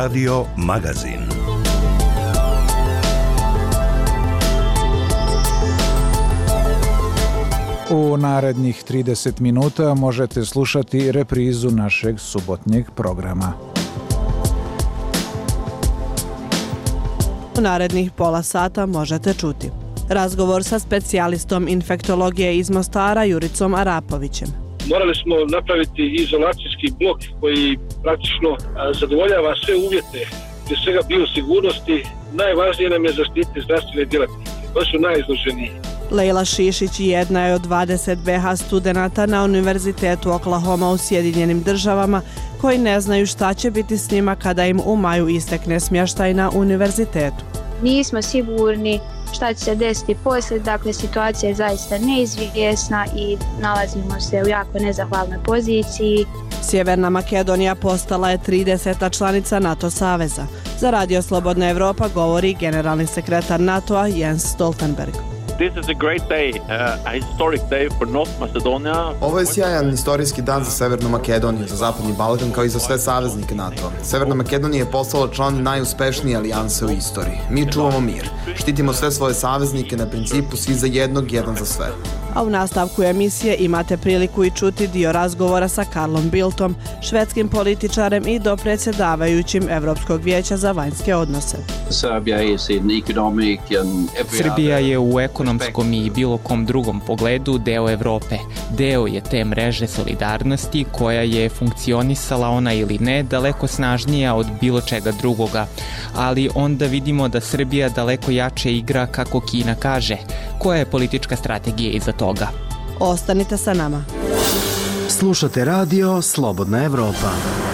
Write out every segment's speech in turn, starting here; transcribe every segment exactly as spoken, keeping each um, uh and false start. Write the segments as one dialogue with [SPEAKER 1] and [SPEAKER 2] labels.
[SPEAKER 1] Radio Magazin.
[SPEAKER 2] U narednih trideset minuta možete slušati reprizu našeg subotnjeg programa.
[SPEAKER 3] U narednih pola sata možete čuti razgovor sa specijalistom infektologije iz Mostara Juricom Arapovićem.
[SPEAKER 4] Morali smo napraviti izolacijski blok koji praktično zadovoljava sve uvjete, prije svega biosigurnosti. Najvažnije nam je zaštititi zdravstvene djelatnike. To su najizloženiji.
[SPEAKER 3] Lejla Šišić jedna je od dvadeset be ha studenata na Univerzitetu Oklahoma u Sjedinjenim Državama koji ne znaju šta će biti s njima kada im u maju istekne smještaj na univerzitetu.
[SPEAKER 5] Nismo sigurni šta će se desiti poslije, dakle situacija je zaista neizvjesna i nalazimo se u jako nezahvalnoj poziciji.
[SPEAKER 3] Sjeverna Makedonija postala je trideseta članica NATO saveza. Za Radio Slobodna Evropa govori generalni sekretar NATO-a Jens Stoltenberg.
[SPEAKER 6] This is a great day, uh, a historic day for North Macedonia.
[SPEAKER 7] Ovo je sjajan istorijski dan za Severnu Makedoniju, za Zapadni Balkan kao i za sve saveznike NATO. Severna Makedonija je postala član najuspešnije alijanse u istoriji. Mi čuvamo mir, štitimo sve svoje saveznike na principu svi za jednog, jedan za sve.
[SPEAKER 3] A u nastavku emisije imate priliku i čuti dio razgovora sa Karlom Bildtom, švedskim političarem i dopredsjedavajućim Evropskog vijeća za vanjske odnose.
[SPEAKER 8] Srbija je u ekonomskom i bilo kom drugom pogledu deo Evrope. Deo je te mreže solidarnosti koja je funkcionisala, ona ili ne, daleko snažnija od bilo čega drugoga. Ali onda vidimo da Srbija daleko jače igra kako Kina kaže. Koja je politička strategija iza toga?
[SPEAKER 3] Ostanite sa nama.
[SPEAKER 9] Slušate radio Slobodna Evropa.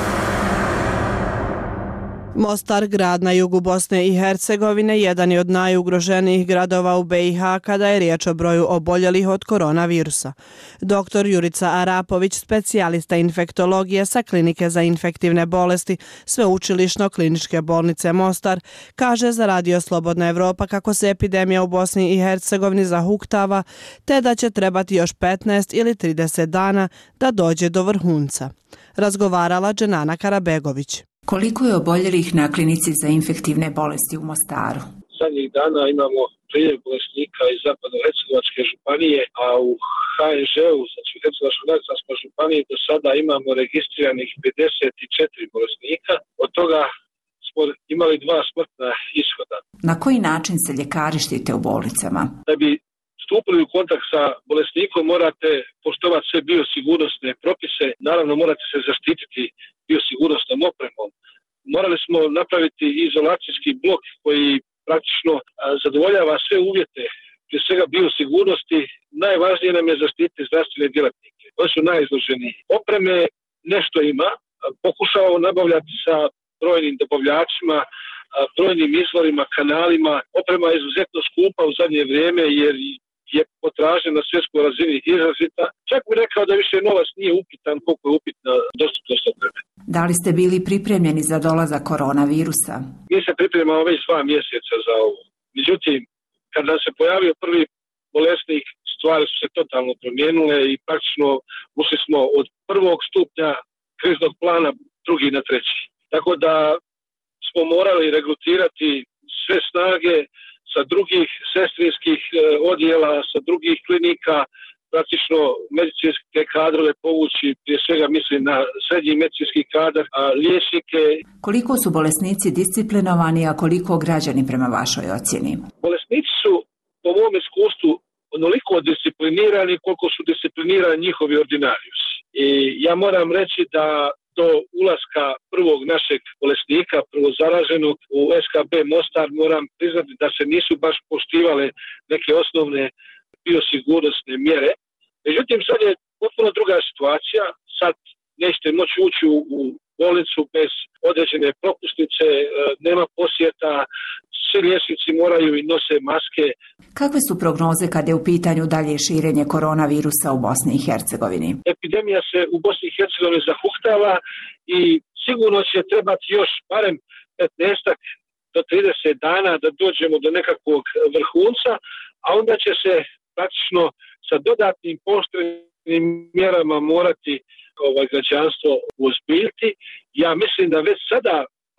[SPEAKER 3] Mostar, grad na jugu Bosne i Hercegovine, jedan je od najugroženijih gradova u be i ha kada je riječ o broju oboljelih od koronavirusa. Doktor Jurica Arapović, specijalista infektologije sa Klinike za infektivne bolesti Sveučilišno kliničke bolnice Mostar, kaže za Radio Slobodna Evropa kako se epidemija u Bosni i Hercegovini zahuktava, te da će trebati još petnaest ili trideset dana da dođe do vrhunca. Razgovarala Dženana Karabegović.
[SPEAKER 10] Koliko je oboljelih na Klinici za infektivne bolesti u Mostaru?
[SPEAKER 4] Zadnjih dana imamo priljev bolesnika iz Zapadno-Hercegovačke županije, a u ha en žeu, znači u Hercegovačko-neretvanskoj županiji, do sada imamo registriranih pedeset četiri bolesnika. Od toga smo imali dva smrtna ishoda.
[SPEAKER 10] Na koji način se ljekari štite u bolnicama?
[SPEAKER 4] Da bi stupili u kontakt sa bolesnikom morate poštovati sve biosigurnosne propise, naravno morate se zaštititi biosigurnosnom opremom. Morali smo napraviti izolacijski blok koji praktično zadovoljava sve uvjete, prije svega biosigurnosti. Najvažnije nam je zaštititi zdravstvene djelatnike. Oni su najizloženiji. Opreme nešto ima, pokušavamo nabavljati sa brojnim dobavljačima, brojnim izvorima, kanalima. Oprema je izuzetno skupa u zadnje vrijeme jer je potražnja na svjetskoj razini izrazita. Čak bih rekao da više novac nije upitan koliko je upitna dostupnost opreme.
[SPEAKER 10] Da li ste bili pripremljeni za dolazak koronavirusa?
[SPEAKER 4] Mi se pripremamo već dva mjeseca za ovo. Međutim, kada nam se pojavio prvi bolesnik, stvari su se totalno promijenile i praktično ušli smo od prvog stupnja kriznog plana drugi na treći. Tako da smo morali regrutirati sve snage sa drugih sestrinskih odjela, sa drugih klinika, praktično medicinske kadrove povući, prije svega mislim na srednji medicinski kadar, a liječnike.
[SPEAKER 10] Koliko su bolesnici disciplinovani, a koliko građani prema vašoj ocjeni?
[SPEAKER 4] Bolesnici su, po mom iskustvu, onoliko disciplinirani koliko su disciplinirani njihovi ordinariusi. I ja moram reći da do ulaska prvog našeg bolesnika, prvo zaraženog u es ka be Mostar, moram priznati da se nisu baš poštivale neke osnovne biosigurnosne mjere. Međutim, sad je potpuno druga situacija. Sad nećete moći ući u bolnicu bez određene propusnice, nema posjeta, svi liječnici moraju i nose maske.
[SPEAKER 10] Kakve su prognoze kada je u pitanju dalje širenje koronavirusa u Bosni i Hercegovini?
[SPEAKER 4] Epidemija se u Bosni i Hercegovini zahuktava i sigurno će trebati još barem petnaest do trideset dana da dođemo do nekakvog vrhunca, a onda će se praktično sa dodatnim pooštrenim mjerama morati ovaj građanstvo uozbiljiti. Ja mislim da već sada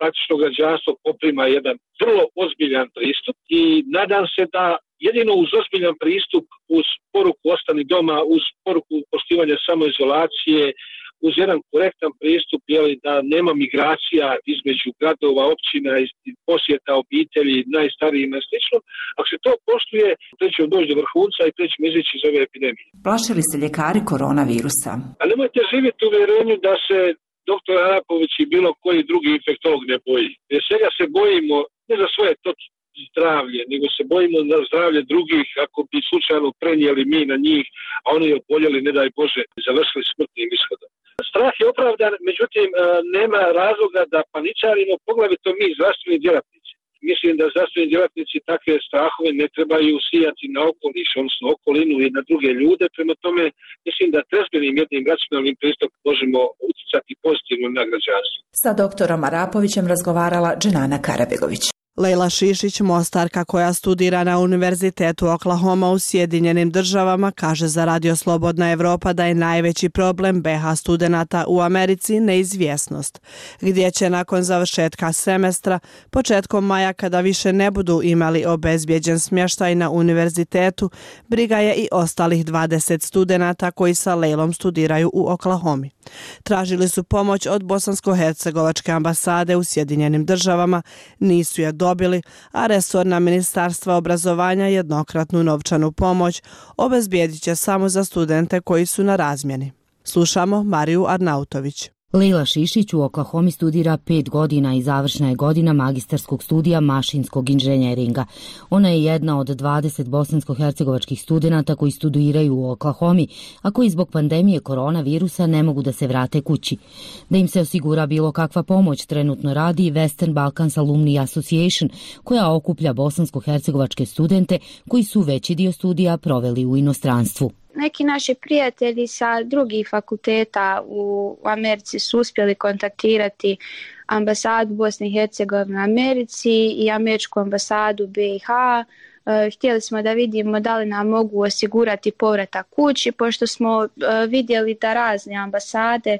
[SPEAKER 4] praktično građanstvo poprima jedan vrlo ozbiljan pristup i nadam se da jedino uz ozbiljan pristup, uz poruku ostani doma, uz poruku poštivanja samoizolacije, uz jedan korektan pristup, jeli, da nema migracija između gradova, općina, posjeta obitelji, najstarijima i slično. Ako se to poštuje, to ćemo doći do vrhunca i to ćemo izići iz ove epidemije.
[SPEAKER 10] Plaše li se ljekari koronavirusa?
[SPEAKER 4] A nemojte živjeti u uvjerenju da se doktor Arapović i bilo koji drugi infektolog ne boji. Jer svega se bojimo ne za svoje to zdravlje, nego se bojimo za zdravlje drugih ako bi slučajno prenijeli mi na njih, a oni oboljeli, ne daj Bože, završili smrtnim ishodom. Strah je opravdan, međutim nema razloga da paničarimo, poglavito mi zdravstveni djelatnici. Mislim da zdravstveni djelatnici takve strahove ne trebaju sijati na okoliš, odnosno okolinu i na druge ljude. Prema tome, mislim da trezvenim jednim racionalnim pristupom možemo utjecati pozitivno na građanstvo.
[SPEAKER 10] Sa doktorom Arapovićem razgovarala Dženana Karabegović.
[SPEAKER 3] Lejla Šišić, mostarka koja studira na Univerzitetu Oklahoma u Sjedinjenim državama, kaže za Radio Slobodna Evropa da je najveći problem be ha studenata u Americi neizvjesnost, gdje će nakon završetka semestra, početkom maja kada više ne budu imali obezbijeđen smještaj na univerzitetu, briga je i ostalih dvadeset studenata koji sa Lejlom studiraju u Oklahomi. Tražili su pomoć od Bosansko-hercegovačke ambasade u Sjedinjenim državama, nisu je dobili, a resorna ministarstva obrazovanja jednokratnu novčanu pomoć obezbijedit će samo za studente koji su na razmjeni. Slušamo Mariju Arnautović.
[SPEAKER 1] Lejla Šišić u Oklahomi studira pet godina i završna je godina magistarskog studija mašinskog inženjeringa. Ona je jedna od dvadeset bosansko-hercegovačkih studenata koji studiraju u Oklahomi, a koji zbog pandemije koronavirusa ne mogu da se vrate kući. Da im se osigura bilo kakva pomoć, trenutno radi Western Balkans Alumni Association, koja okuplja bosansko-hercegovačke studente koji su veći dio studija proveli u inostranstvu.
[SPEAKER 5] Neki naši prijatelji sa drugih fakulteta u Americi su uspjeli kontaktirati ambasadu Bosne i Hercegovine u Americi i američku ambasadu be ha. Htjeli smo da vidimo da li nam mogu osigurati povratak kući, pošto smo vidjeli da razne ambasade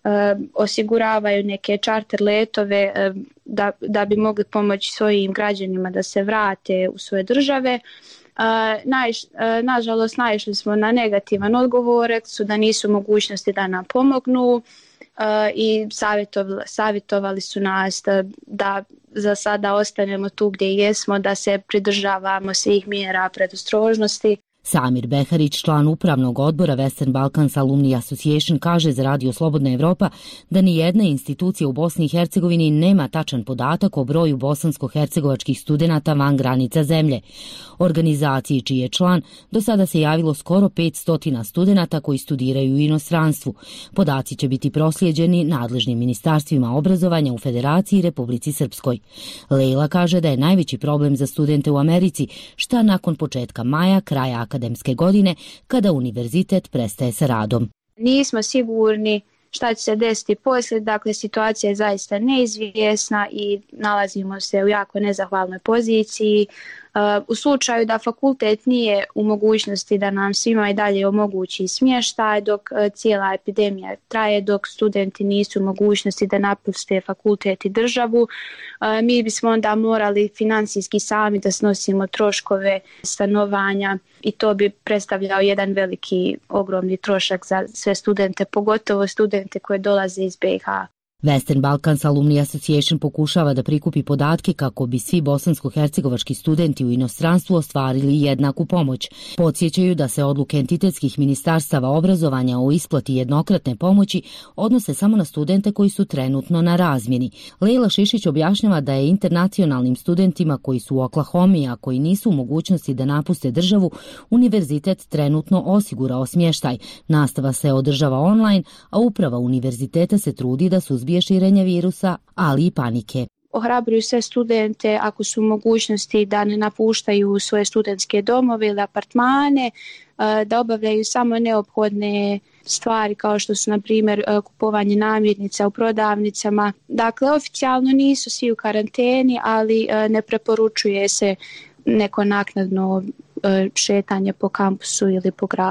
[SPEAKER 5] osiguravaju neke čarter letove da, da bi mogli pomoći svojim građanima da se vrate u svoje države. Uh, naiš, uh, nažalost naišli smo na negativan odgovor, su da nisu mogućnosti da nam pomognu uh, i savjetovali, savjetovali su nas da, da za sada ostanemo tu gdje jesmo, da se pridržavamo svih mjera predostrožnosti.
[SPEAKER 1] Samir Beharić, član upravnog odbora Western Balkans Alumni Association, kaže za Radio Slobodna Evropa da ni jedna institucija u Bosni i Hercegovini nema tačan podatak o broju bosansko-hercegovačkih studenata van granica zemlje. Organizaciji čiji je član do sada se javilo skoro petsto studenata koji studiraju u inostranstvu. Podaci će biti proslijeđeni nadležnim ministarstvima obrazovanja u Federaciji i Republici Srpskoj. Lejla kaže da je najveći problem za studente u Americi šta nakon početka maja, kraja akademske godine, kada univerzitet prestaje sa radom.
[SPEAKER 5] Nismo sigurni šta će se desiti poslije, dakle situacija je zaista neizvjesna i nalazimo se u jako nezahvalnoj poziciji. U slučaju da fakultet nije u mogućnosti da nam svima i dalje omogući smještaj dok cijela epidemija traje, dok studenti nisu u mogućnosti da napuste fakultet i državu, mi bismo onda morali financijski sami da snosimo troškove stanovanja i to bi predstavljao jedan veliki, ogromni trošak za sve studente, pogotovo studente koje dolaze iz be ha.
[SPEAKER 1] Western Balkans Alumni Association pokušava da prikupi podatke kako bi svi bosansko-hercegovački studenti u inostranstvu ostvarili jednaku pomoć. Podsjećaju da se odluke entitetskih ministarstava obrazovanja o isplati jednokratne pomoći odnose samo na studente koji su trenutno na razmjeni. Lejla Šišić objašnjava da je internacionalnim studentima koji su u Oklahomi, a koji nisu u mogućnosti da napuste državu, univerzitet trenutno osigurao smještaj. Nastava se održava online, a uprava univerziteta se trudi da suzbije širenje virusa, ali i panike.
[SPEAKER 5] Ohrabruju sve studente ako su u mogućnosti da ne napuštaju svoje studentske domove ili apartmane, da obavljaju samo neophodne stvari kao što su na primjer kupovanje namirnica u prodavnicama. Dakle, oficijalno nisu svi u karanteni, ali ne preporučuje se neko naknadno šetanje po kampusu ili po gradu.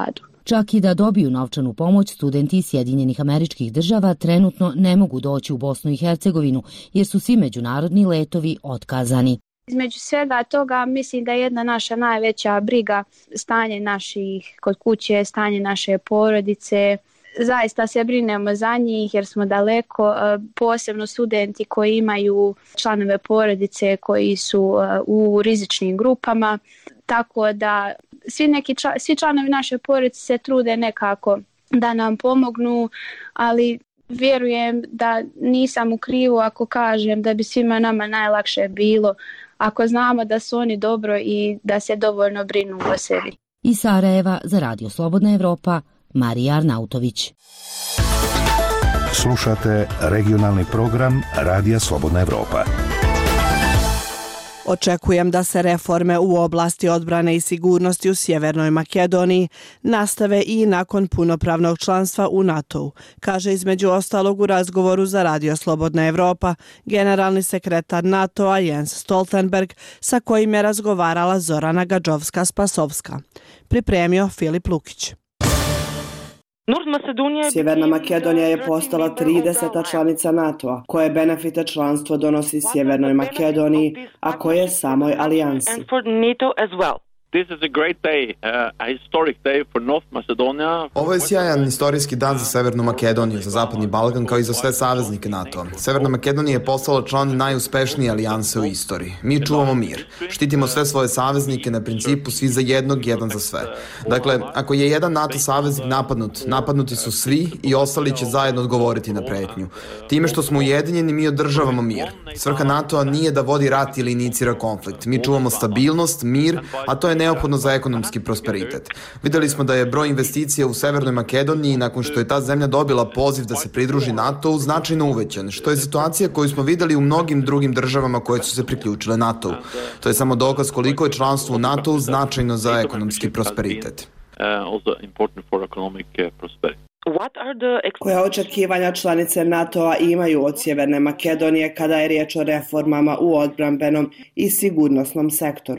[SPEAKER 1] Čak i da dobiju novčanu pomoć, studenti iz Sjedinjenih Američkih Država trenutno ne mogu doći u Bosnu i Hercegovinu jer su svi međunarodni letovi otkazani.
[SPEAKER 5] Između svega toga mislim da je jedna naša najveća briga stanje naših kod kuće, stanje naše porodice. Zaista se brinemo za njih jer smo daleko, posebno studenti koji imaju članove porodice koji su u rizičnim grupama. Tako da svi, neki, svi članovi naše porodice se trude nekako da nam pomognu, ali vjerujem da nisam u krivu ako kažem da bi svima nama najlakše bilo ako znamo da su oni dobro i da se dovoljno brinu o sebi.
[SPEAKER 1] Iz Sarajeva za Radio Slobodna Evropa, Marija Arnautović.
[SPEAKER 11] Slušate regionalni program Radija Slobodna Evropa.
[SPEAKER 3] Očekujem da se reforme u oblasti odbrane i sigurnosti u Sjevernoj Makedoniji nastave i nakon punopravnog članstva u NATO-u, kaže između ostalog u razgovoru za Radio Slobodna Evropa generalni sekretar NATO-a Jens Stoltenberg, sa kojim je razgovarala Zorana Gadžovska-Spasovska. Pripremio Filip Lukić.
[SPEAKER 12] Sjeverna Makedonija je postala trideseta članica NATO-a, koje benefite članstvo donosi Sjevernoj Makedoniji, a koje samoj alijansi.
[SPEAKER 6] This is a great day, uh, a historic day for North Macedonia.
[SPEAKER 7] Ovo je sjajan istorijski dan za Severnu Makedoniju, za Zapadni Balkan, kao i za sve saveznike NATO. Severna Makedonija je postala član najuspešnije alijanse u istoriji. Mi čuvamo mir. Štitimo sve svoje saveznike na principu svi za jednog, jedan za sve. Dakle, ako je jedan NATO saveznik napadnut, napadnuti su svi i ostali će zajedno odgovoriti na pretnju. Time što smo ujedinjeni, mi održavamo mir. Svrha NATO-a nije da vodi rat ili inicira konflikt. Mi čuvamo stabilnost, mir, a to je neophodno za ekonomski prosperitet. Videli smo da je broj investicija u Severnoj Makedoniji nakon što je ta zemlja dobila poziv da se pridruži NATO-u značajno uvećan, što je situacija koju smo videli u mnogim drugim državama koje su se priključile NATO-u. To je samo dokaz koliko je članstvo u NATO-u značajno za ekonomski prosperitet.
[SPEAKER 12] Koja očekivanja članice NATO-a imaju od Sjeverne Makedonije kada je riječ o reformama u odbrambenom i sigurnosnom sektoru?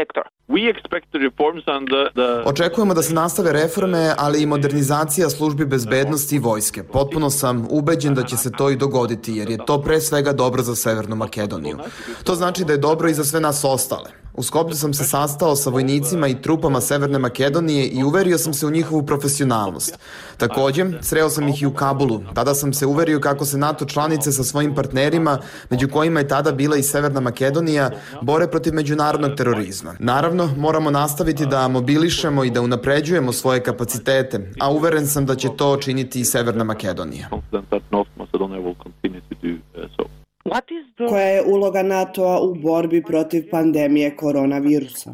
[SPEAKER 7] Očekujemo da se nastave reforme, ali i modernizacija službi bezbednosti i vojske. Potpuno sam ubeđen da će se to i dogoditi, jer je to pre svega dobro za Severnu Makedoniju. To znači da je dobro i za sve nas ostale. U Skoplju sam se sastao sa vojnicima i trupama Severne Makedonije i uverio sam se u njihovu profesionalnost. Također, sreo sam ih i u Kabulu. Tada sam se uverio kako se NATO članice sa svojim partnerima, među kojima je tada bila i Severna Makedonija, bore protiv međunarodnog terorizma. Naravno, moramo nastaviti da mobilišemo i da unapređujemo svoje kapacitete, a uveren sam da će to činiti i Severna Makedonija.
[SPEAKER 12] Koja je uloga NATO-a u borbi protiv pandemije koronavirusa?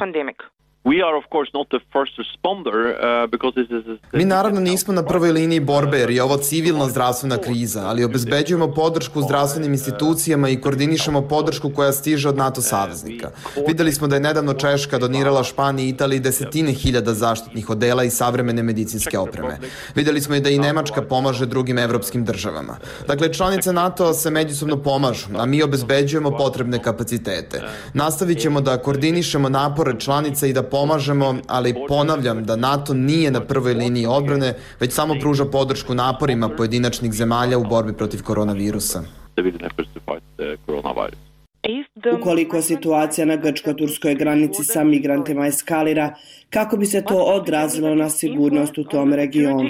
[SPEAKER 7] Mi naravno nismo na prvoj liniji borbe jer je ovo civilna zdravstvena kriza, ali obezbeđujemo podršku zdravstvenim institucijama i koordinišemo podršku koja stiže od NATO saveznika. Videli smo da je nedavno Češka donirala Španiji i Italiji desetine hiljada zaštitnih odela i savremene medicinske opreme. Videli smo i da i Nemačka pomaže drugim evropskim državama. Dakle, članice NATO se međusobno pomažu, a mi obezbeđujemo potrebne kapacitete. Nastavit ćemo da koordinišemo napore članica i da pomažemo, ali ponavljam da NATO nije na prvoj liniji odbrane, već samo pruža podršku naporima pojedinačnih zemalja u borbi protiv koronavirusa.
[SPEAKER 12] Ukoliko situacija na grčko-turskoj granici sa migrantima eskalira, kako bi se to odrazilo na sigurnost u tom regionu?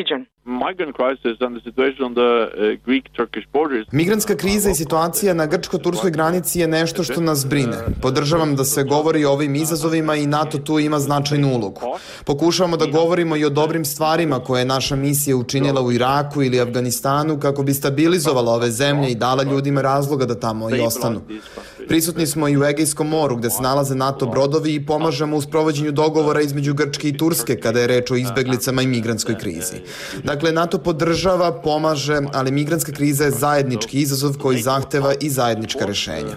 [SPEAKER 7] Migrantska kriza i situacija na grčko-turskoj granici je nešto što nas brine. Podržavam da se govori o ovim izazovima i NATO tu ima značajnu ulogu. Pokušavamo da govorimo i o dobrim stvarima koje je naša misija učinila u Iraku ili Afganistanu kako bi stabilizovala ove zemlje i dala ljudima razloga da tamo i ostanu. Prisutni smo i u Egejskom moru gde se nalaze NATO brodovi i pomažemo u sprovođenju dogovora između Grčke i Turske kada je reč o izbeglicama i migrantskoj krizi. Dakle, NATO podržava, pomaže, ali migrantska kriza je zajednički izazov koji zahteva i zajednička rešenja.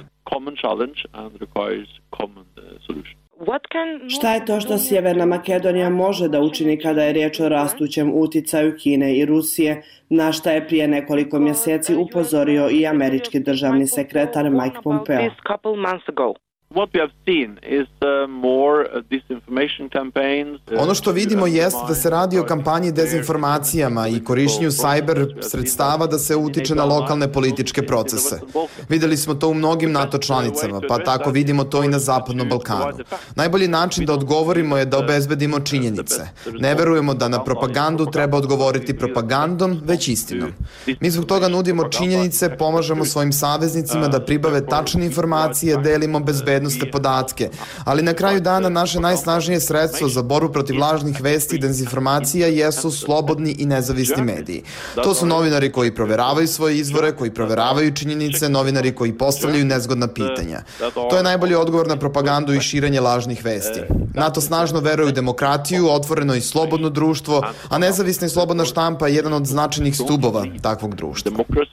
[SPEAKER 12] Šta je to što Sjeverna Makedonija može da učini kada je riječ o rastućem uticaju Kine i Rusije, na šta je prije nekoliko mjeseci upozorio i američki državni sekretar Mike Pompeo?
[SPEAKER 7] Ono što vidimo jeste da se radi o kampanji dezinformacijama i korišćenju cyber sredstava da se utiče na lokalne političke procese. Videli smo to u mnogim NATO članicama, pa tako vidimo to i na Zapadnom Balkanu. Najbolji način da odgovorimo je da obezbedimo činjenice. Ne verujemo da na propagandu treba odgovoriti propagandom, već istinom. Mi zbog toga nudimo činjenice, pomažemo svojim saveznicima da pribave tačne informacije, delimo bezbednosne podatke, ali na kraju dana naše najsnažnije sredstvo za borbu protiv lažnih vesti i dezinformacija jesu slobodni i nezavisni mediji. To su novinari koji proveravaju svoje izvore, koji proveravaju činjenice, novinari koji postavljaju nezgodna pitanja. To je najbolji odgovor na propagandu i širenje lažnih vesti. NATO snažno veruje u demokratiju, otvoreno i slobodno društvo, a nezavisna i slobodna štampa je jedan od značajnih stubova takvog društva.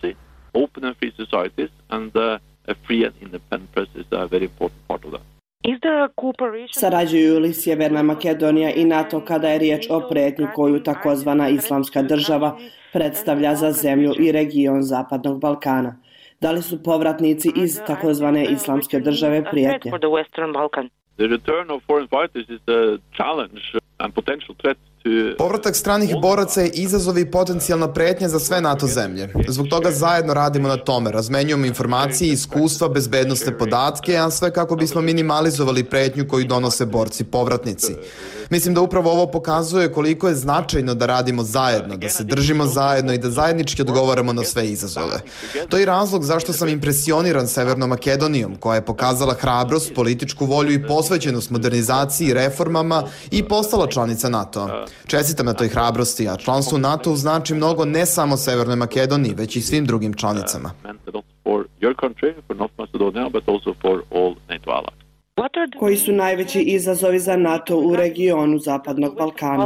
[SPEAKER 12] Sarađuju li Sjeverna Makedonija i NATO kada je riječ o pretnji koju takozvana Islamska država predstavlja za zemlju i region Zapadnog Balkana? Da li su povratnici iz takozvane Islamske države prijetnje?
[SPEAKER 7] Povratak stranih boraca je izazov i potencijalna pretnja za sve NATO zemlje. Zbog toga zajedno radimo na tome, razmenjujemo informacije, iskustva, bezbednosne podatke, a sve kako bismo minimalizovali pretnju koju donose borci povratnici. Mislim da upravo ovo pokazuje koliko je značajno da radimo zajedno, da se držimo zajedno i da zajednički odgovaramo na sve izazove. To je razlog zašto sam impresioniran Severnom Makedonijom, koja je pokazala hrabrost, političku volju i posvećenost modernizaciji i reformama i postala članica NATO-a. Čestitam na toj hrabrosti, a članstvo u NATO znači mnogo ne samo Severnoj Makedoniji, već i svim drugim članicama.
[SPEAKER 12] Koji su najveći izazovi za NATO u regionu Zapadnog Balkana?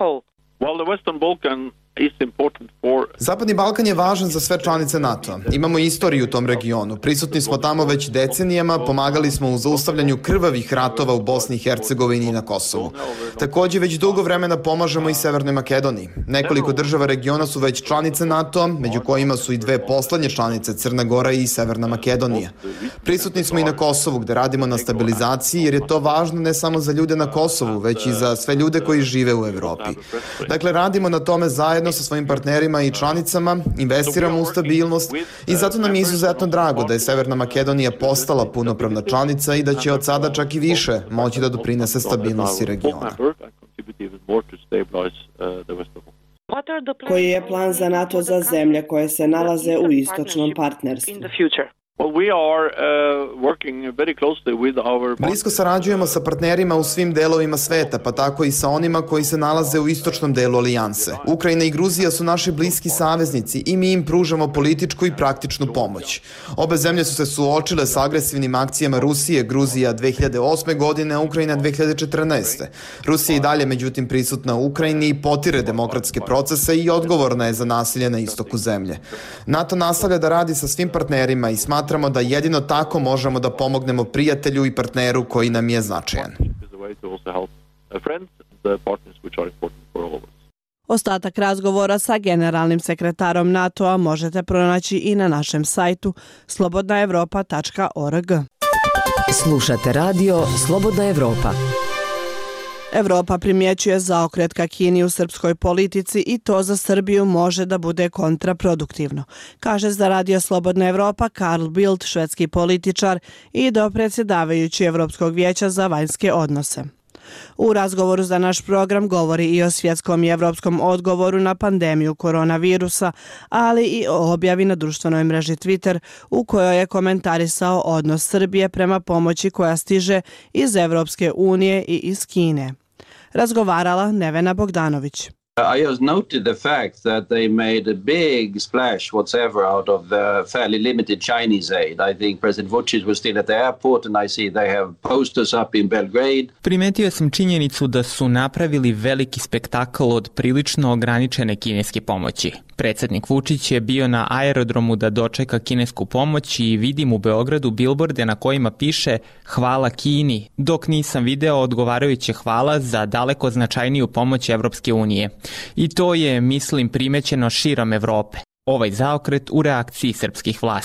[SPEAKER 7] Zapadni Balkan je važan za sve članice NATO-a. Imamo istoriju u tom regionu. Prisutni smo tamo već decenijama, pomagali smo u zaustavljanju krvavih ratova u Bosni i Hercegovini i na Kosovu. Također već dugo vremena pomažemo i Severnoj Makedoniji. Nekoliko država regiona su već članice NATO-a, među kojima su i dve poslednje članice, Crna Gora i Severna Makedonija. Prisutni smo i na Kosovu, gde radimo na stabilizaciji, jer je to važno ne samo za ljude na Kosovu, već i za sve ljude koji žive u Evropi. Dakle, radimo na tome zajedno sa svojim partnerima i članicama, investiramo u stabilnost i zato nam je izuzetno drago da je Severna Makedonija postala punopravna članica i da će od sada čak i više moći da doprinese stabilnosti regiona.
[SPEAKER 12] Koji je plan za NATO za zemlje koje se nalaze u istočnom partnerstvu?
[SPEAKER 7] Blisko sarađujemo sa partnerima u svim delovima sveta, pa tako i sa onima koji se nalaze u istočnom delu alijanse. Ukrajina i Gruzija su naši bliski saveznici i mi im pružamo političku i praktičnu pomoć. Obe zemlje su se suočile sa agresivnim akcijama Rusije, Gruzija dve hiljade osme godine, a Ukrajina dve hiljade četrnaeste. Rusija i dalje međutim prisutna u Ukrajini i potire demokratske procese i odgovorna je za nasilje na istoku zemlje. NATO nastavlja da radi sa svim partnerima i smatra Smatramo da jedino tako možemo da pomognemo prijatelju i partneru koji nam je značajan.
[SPEAKER 3] Ostatak razgovora sa generalnim sekretarom NATO-a možete pronaći i na našem sajtu slobodna evropa tačka org.
[SPEAKER 13] Slušate radio Slobodna Evropa.
[SPEAKER 3] Evropa primjećuje zaokret ka Kini u srpskoj politici i to za Srbiju može da bude kontraproduktivno, kaže za radio Slobodna Evropa Carl Bildt, švedski političar i dopredsjedavajući Evropskog vijeća za vanjske odnose. U razgovoru za naš program govori i o svjetskom i evropskom odgovoru na pandemiju koronavirusa, ali i o objavi na društvenoj mreži Twitter u kojoj je komentarisao odnos Srbije prema pomoći koja stiže iz Evropske unije i iz Kine. Razgovarala Nevena Bogdanović.
[SPEAKER 14] I just noted the fact that they made a big splash whatsoever out of the fairly limited Chinese aid. I think President Vučić was still at the airport and I see they have posters up in Belgrade.
[SPEAKER 8] Primetio sam činjenicu da su napravili veliki spektakl od prilično ograničene kineske pomoći. Predsjednik Vučić je bio na aerodromu da dočeka kinesku pomoć i vidim u Beogradu bilborde na kojima piše hvala Kini, dok nisam video odgovarajuće hvala za daleko značajniju pomoć Evropske unije. I to je, mislim, primećeno širom Evrope. Ovaj zaokret u reakciji srpskih vlasti.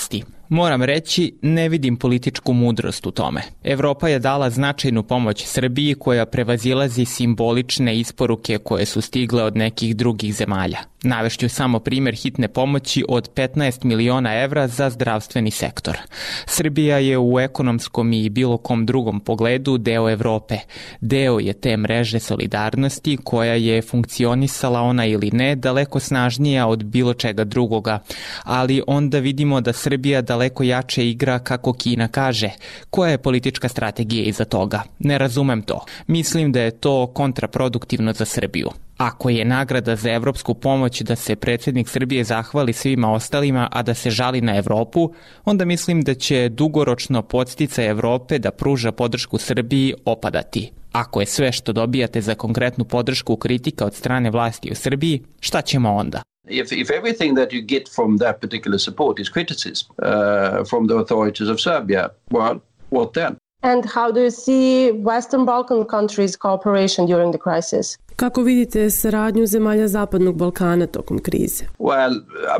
[SPEAKER 8] Moram reći, ne vidim političku mudrost u tome. Evropa je dala značajnu pomoć Srbiji koja prevazilazi simbolične isporuke koje su stigle od nekih drugih zemalja. Navešću samo primjer hitne pomoći od petnaest miliona evra za zdravstveni sektor. Srbija je u ekonomskom i bilo kom drugom pogledu deo Evrope. Deo je te mreže solidarnosti koja je funkcionisala, ona ili ne, daleko snažnija od bilo čega drugoga. Ali onda vidimo da Srbija daleko jače igra kako Kina kaže. Koja je politička strategija iza toga? Ne razumem to. Mislim da je to kontraproduktivno za Srbiju. Ako je nagrada za evropsku pomoć da se predsjednik Srbije zahvali svima ostalima, a da se žali na Evropu, onda mislim da će dugoročno podsticaj Evrope da pruža podršku Srbiji opadati. Ako je sve što dobijate za konkretnu podršku kritika od strane vlasti u Srbiji, šta ćemo onda?
[SPEAKER 14] If, if everything that you get from that particular support is criticism uh, from the authorities of Serbia, well, what then?
[SPEAKER 15] And how do you see Western Balkan countries' cooperation during the crisis?
[SPEAKER 16] Kako vidite saradnju zemalja Zapadnog Balkana tokom krize?
[SPEAKER 14] Well,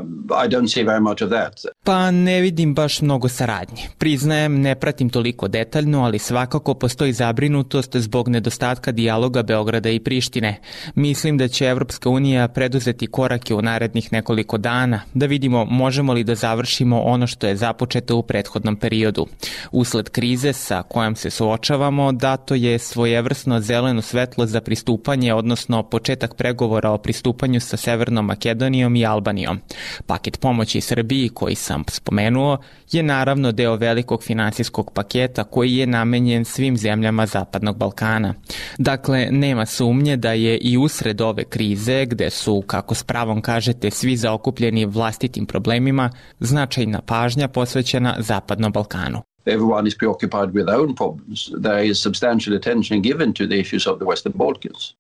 [SPEAKER 14] I don't see very much of that.
[SPEAKER 8] Pa ne vidim baš mnogo saradnje. Priznajem, ne pratim toliko detaljno, ali svakako postoji zabrinutost zbog nedostatka dijaloga Beograda i Prištine. Mislim da će Evropska unija preduzeti korake u narednih nekoliko dana, da vidimo možemo li da završimo ono što je započeto u prethodnom periodu. Usled krize sa kojom se suočavamo, dato je svojevrsno zeleno svetlo za pristupanje, odnosno početak pregovora o pristupanju sa Severnom Makedonijom i Albanijom. Paket pomoći Srbiji koji sam spomenuo je naravno deo velikog finansijskog paketa koji je namenjen svim zemljama Zapadnog Balkana. Dakle, nema sumnje da je i usred ove krize, gde su, kako s pravom kažete, svi zaokupljeni vlastitim problemima, značajna pažnja posvećena Zapadnom Balkanu.
[SPEAKER 14] Everyone is preoccupied with their own problems. There is substantial attention given to the issues of the Western Balkans.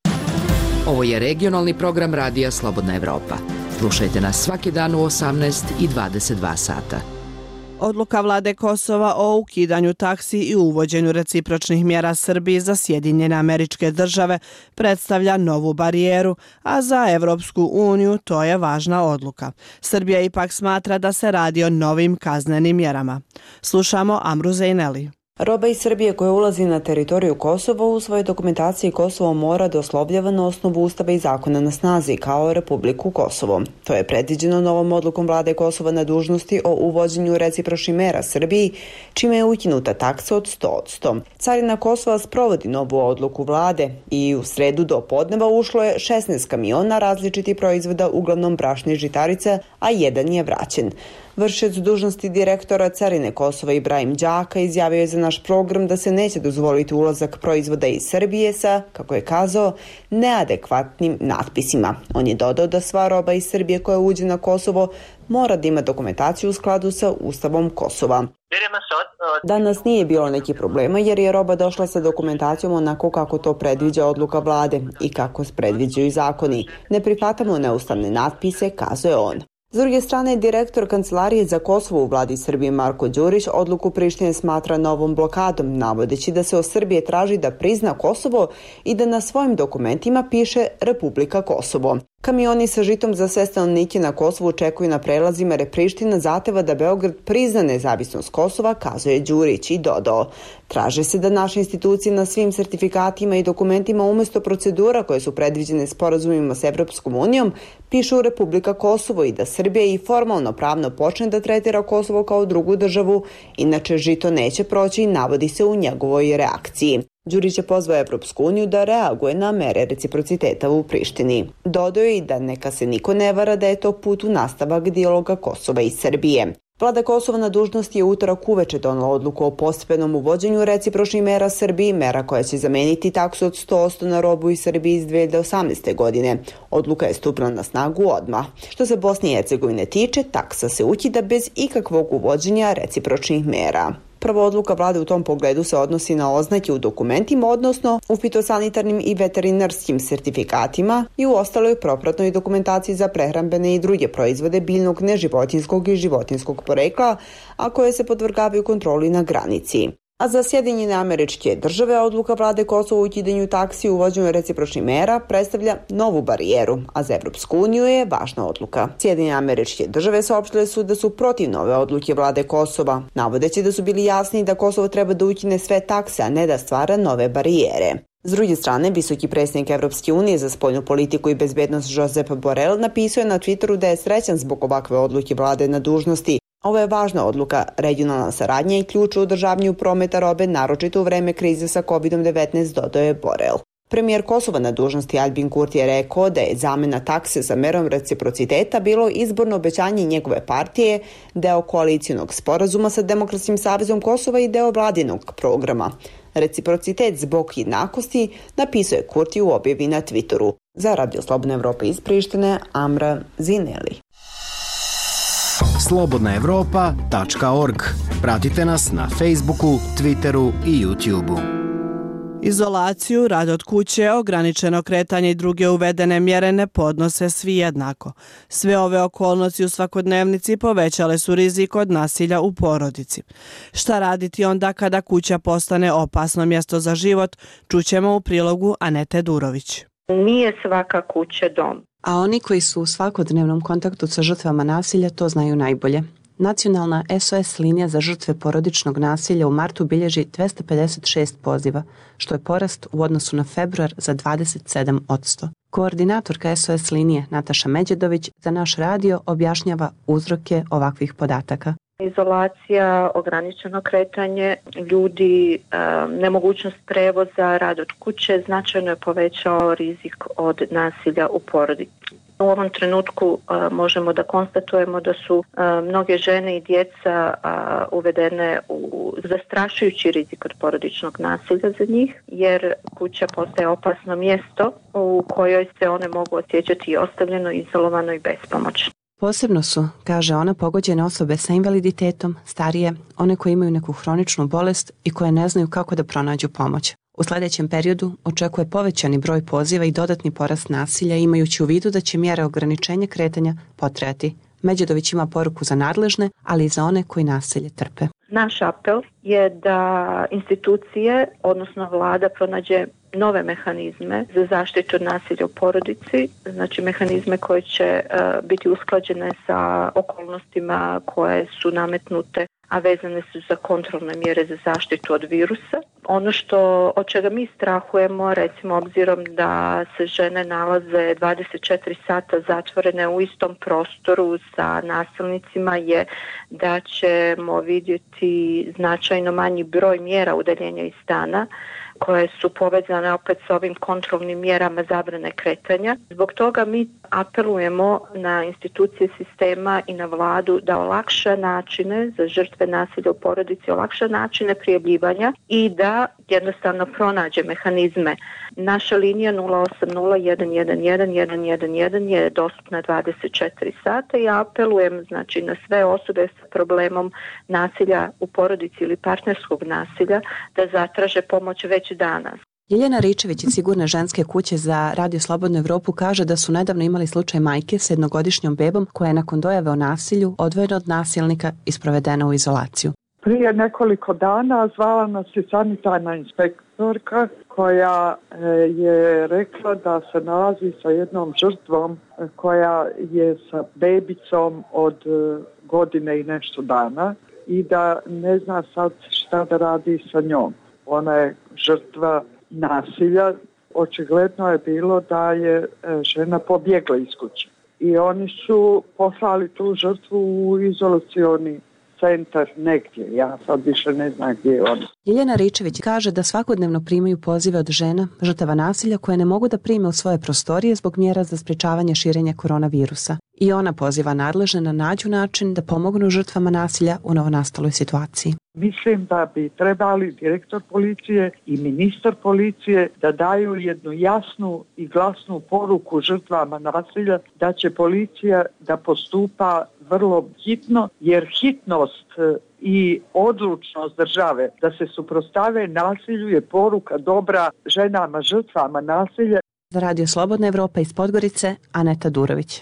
[SPEAKER 13] Ovo je regionalni program Radija Slobodna Evropa. Slušajte nas svaki dan u osamnaest i dvadeset dva sata.
[SPEAKER 3] Odluka vlade Kosova o ukidanju taksi i uvođenju recipročnih mjera Srbiji za Sjedinjene Američke Države predstavlja novu barijeru, a za Evropsku uniju to je važna odluka. Srbija ipak smatra da se radi o novim kaznenim mjerama. Slušamo Amru Zejneli.
[SPEAKER 17] Roba iz Srbije koja ulazi na teritoriju Kosova u svojoj dokumentaciji Kosovo mora doslovljava na osnovu Ustava i zakona na snazi kao Republiku Kosovo. To je predviđeno novom odlukom vlade Kosova na dužnosti o uvođenju recipročnih mera Srbiji, čime je ukinuta taksa od sto posto. Carina Kosova sprovodi novu odluku vlade i u sredu do podneva ušlo je šesnaest kamiona različitih proizvoda, uglavnom brašna i žitarica, a jedan je vraćen. Vršilac dužnosti direktora Carine Kosova Ibrahim Đaka izjavio je za naš program da se neće dozvoliti ulazak proizvoda iz Srbije sa, kako je kazao, neadekvatnim natpisima. On je dodao da sva roba iz Srbije koja uđe na Kosovo mora da ima dokumentaciju u skladu sa Ustavom Kosova. Danas nije bilo nekih problema jer je roba došla sa dokumentacijom onako kako to predviđa odluka vlade i kako predviđaju zakoni. Ne prihvatamo neustavne natpise, kazuje on. S druge strane, direktor Kancelarije za Kosovo u vladi Srbije Marko Đurić odluku Prištine smatra novom blokadom, navodeći da se od Srbije traži da prizna Kosovo i da na svojim dokumentima piše Republika Kosovo. Kamioni sa žitom za sve stanovnike na Kosovu čekuju na prelazima jer Priština zahteva da Beograd prizna nezavisnost Kosova, kazuje Đurić i dodao. Traže se da naše institucije na svim sertifikatima i dokumentima umjesto procedura koje su predviđene sporazumima s Evropskom unijom pišu Republika Kosovo i da Srbija i formalno pravno počne da tretira Kosovo kao drugu državu, inače žito neće proći, navodi se u njegovoj reakciji. Đurić je pozvao Evropsku uniju da reaguje na mere reciprociteta u Prištini. Dodao je i da neka se niko ne vara da je to put u nastavak dijaloga Kosova i Srbije. Vlada Kosova na dužnosti je utorak uveče donela odluku o postepenom uvođenju recipročnih mera Srbiji, mera koja će zameniti taksu od sto posto na robu iz Srbije iz dve hiljade osamnaeste. godine. Odluka je stupila na snagu odmah. Što se Bosne i Hercegovine tiče, taksa se ukida bez ikakvog uvođenja recipročnih mera. Prva odluka vlade u tom pogledu se odnosi na oznake u dokumentima, odnosno u fitosanitarnim i veterinarskim sertifikatima i u ostaloj propratnoj dokumentaciji za prehrambene i druge proizvode biljnog, neživotinskog i životinskog porekla, a koje se podvrgavaju kontroli na granici. A za Sjedinjene Američke Države odluka vlade Kosova o ukidanju taksi i uvođenju recipročnih mera predstavlja novu barijeru, a za Evropsku uniju je važna odluka. Sjedinjene Američke Države saopštile su da su protiv nove odluke vlade Kosova, navodeći da su bili jasni da Kosovo treba da ukine sve takse, a ne da stvara nove barijere. S druge strane, visoki predstavnik Evropske unije za spoljnu politiku i bezbednost Josep Borrell napisao je na Twitteru da je srećan zbog ovakve odluke vlade na dužnosti. Ovo je važna odluka. Regionalna saradnja i ključ u održavanju prometa robe, naročito u vreme krize sa kovid devetnaest, dodao je Borrell. Premijer Kosova na dužnosti Albin Kurti je rekao da je zamena takse sa merom reciprociteta bilo izborno obećanje njegove partije, deo koalicijonog sporazuma sa Demokratskim savezom Kosova i deo vladinog programa. Reciprocitet zbog jednakosti, napisao je Kurti u objavi na Twitteru. Za Radio Slobodna Evropa iz Prištine, Amra Zineli.
[SPEAKER 9] slobodna evropa tačka org. Pratite nas na Facebooku, Twitteru i YouTubeu.
[SPEAKER 3] Izolaciju, rad od kuće, ograničeno kretanje i druge uvedene mjere ne podnose svi jednako. Sve ove okolnosti u svakodnevnici povećale su rizik od nasilja u porodici. Šta raditi onda kada kuća postane opasno mjesto za život, čućemo u prilogu Anete Durović.
[SPEAKER 18] Nije svaka kuća dom.
[SPEAKER 19] A oni koji su u svakodnevnom kontaktu sa žrtvama nasilja to znaju najbolje. Nacionalna S O S linija za žrtve porodičnog nasilja u martu bilježi dvesta pedeset šest poziva, što je porast u odnosu na februar za dvadeset sedam posto. Koordinatorka S O S linije Nataša Međedović za naš radio objašnjava uzroke ovakvih podataka.
[SPEAKER 18] Izolacija, ograničeno kretanje ljudi, nemogućnost prevoza, rad od kuće značajno je povećao rizik od nasilja u porodici. U ovom trenutku možemo da konstatujemo da su mnoge žene i djeca uvedene u zastrašujući rizik od porodičnog nasilja za njih, jer kuća postaje opasno mjesto u kojoj se one mogu osjećati ostavljeno, izolovano i bespomoćno.
[SPEAKER 19] Posebno su, kaže ona, pogođene osobe sa invaliditetom, starije, one koje imaju neku hroničnu bolest i koje ne znaju kako da pronađu pomoć. U sljedećem periodu očekuje povećani broj poziva i dodatni porast nasilja, imajući u vidu da će mjere ograničenja kretanja potrajati. Međedović ima poruku za nadležne, ali i za one koji nasilje trpe.
[SPEAKER 18] Naš apel je da institucije, odnosno vlada, pronađe nove mehanizme za zaštitu od nasilja u porodici, znači mehanizme koje će uh, biti usklađene sa okolnostima koje su nametnute, a vezane su za kontrolne mjere za zaštitu od virusa. Ono što od čega mi strahujemo, recimo obzirom da se žene nalaze dvadeset četiri sata zatvorene u istom prostoru sa nasilnicima, je da ćemo vidjeti značajno manji broj mjera udaljenja iz stana, koje su povezane opet s ovim kontrolnim mjerama zabrane kretanja. Zbog toga mi apelujemo na institucije sistema i na vladu da olakša načine za žrtve nasilja u porodici, olakša načine prijavljivanja i da jednostavno pronađe mehanizme. Naša linija nula osam nula jedan jedan jedan jedan jedan jedan je dostupna dvadeset četiri sata i apelujem znači na sve osobe sa problemom nasilja u porodici ili partnerskog nasilja da zatraže pomoć već danas.
[SPEAKER 19] Jeljena Ričević iz Sigurne ženske kuće za Radio Slobodnu Evropu kaže da su nedavno imali slučaj majke s jednogodišnjom bebom koja je nakon dojave o nasilju odvojena od nasilnika i sprovedena u izolaciju.
[SPEAKER 20] Prije nekoliko dana zvala nas je sanitarna inspektorka koja je rekla da se nalazi sa jednom žrtvom koja je sa bebicom od godine i nešto dana i da ne zna sad šta da radi sa njom. Ona je žrtva nasilja. Očigledno je bilo da je žena pobjegla iz kuće i oni su poslali tu žrtvu u izolacioni centar negdje. Ja sad više ne znam gdje je on.
[SPEAKER 19] Jeljena Ričević kaže da svakodnevno primaju pozive od žena žrtava nasilja koje ne mogu da prime u svoje prostorije zbog mjera za sprečavanje širenja koronavirusa. I ona poziva nadležne na nađu način da pomognu žrtvama nasilja u novonastaloj situaciji.
[SPEAKER 20] Mislim da bi trebali direktor policije i ministar policije da daju jednu jasnu i glasnu poruku žrtvama nasilja da će policija da postupa vrlo hitno, jer hitnost i odlučnost države da se suprotstave nasilju je poruka dobra ženama žrtvama nasilja.
[SPEAKER 19] Za Radio Slobodna Evropa iz Podgorice, Aneta Durović.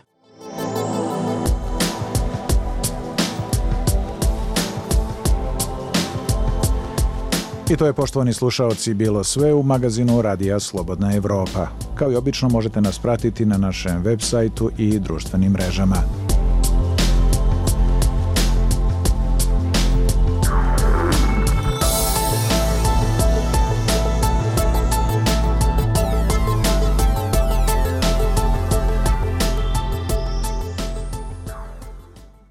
[SPEAKER 2] I to je, poštovani slušaoci, bilo sve u magazinu Radija Slobodna Evropa. Kao i obično možete nas pratiti na našem web sajtu i društvenim mrežama.